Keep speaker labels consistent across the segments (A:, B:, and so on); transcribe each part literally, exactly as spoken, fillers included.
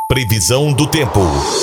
A: Previsão do tempo.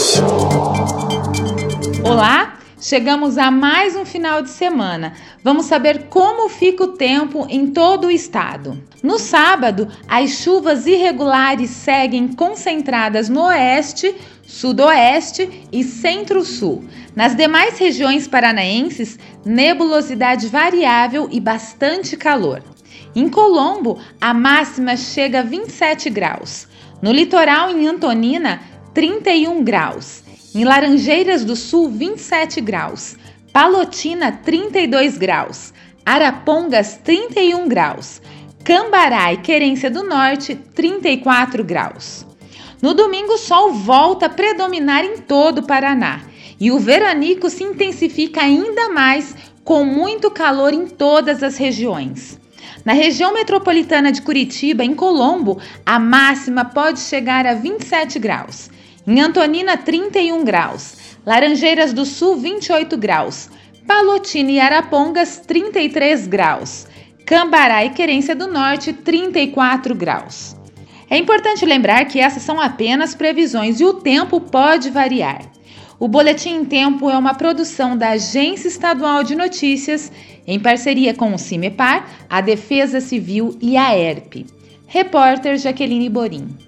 B: Olá, chegamos a mais um final de semana. Vamos saber como fica o tempo em todo o estado. No sábado, as chuvas irregulares seguem concentradas no oeste, sudoeste e centro-sul. Nas demais regiões paranaenses, nebulosidade variável e bastante calor. Em Colombo, a máxima chega a vinte e sete graus. No litoral, em Antonina, trinta e um graus. Em Laranjeiras do Sul, vinte e sete graus. Palotina, trinta e dois graus. Arapongas, trinta e um graus. Cambará e Querência do Norte, trinta e quatro graus. No domingo, o sol volta a predominar em todo o Paraná. E o veranico se intensifica ainda mais, com muito calor em todas as regiões. Na região metropolitana de Curitiba, em Colombo, a máxima pode chegar a vinte e sete graus. Em Antonina, trinta e um graus. Laranjeiras do Sul, vinte e oito graus. Palotina e Arapongas, trinta e três graus. Cambará e Querência do Norte, trinta e quatro graus. É importante lembrar que essas são apenas previsões e o tempo pode variar. O Boletim em Tempo é uma produção da Agência Estadual de Notícias, em parceria com o CIMEPAR, a Defesa Civil e a E R P. Repórter Jaqueline Borim.